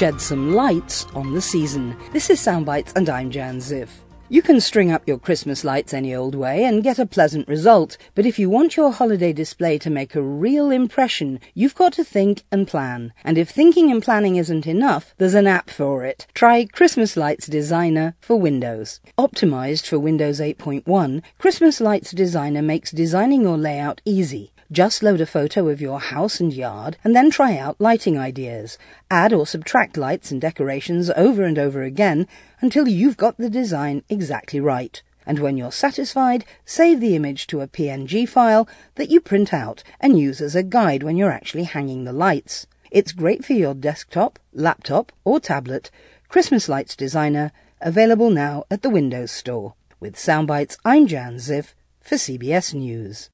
shed some lights on the season. This is Soundbites and I'm Jan Ziff. You can string up your Christmas lights any old way and get a pleasant result, but if you want your holiday display to make a real impression, you've got to think and plan. And if thinking and planning isn't enough, there's an app for it. Try Christmas Lights Designer for Windows. Optimized for Windows 8.1, Christmas Lights Designer makes designing your layout easy. Just load a photo of your house and yard and then try out lighting ideas. Add or subtract lights and decorations over and over again until you've got the design exactly right. And when you're satisfied, save the image to a PNG file that you print out and use as a guide when you're actually hanging the lights. It's great for your desktop, laptop or tablet. Christmas Lights Designer, available now at the Windows Store. With Soundbites, I'm Jan Ziff for CBS News.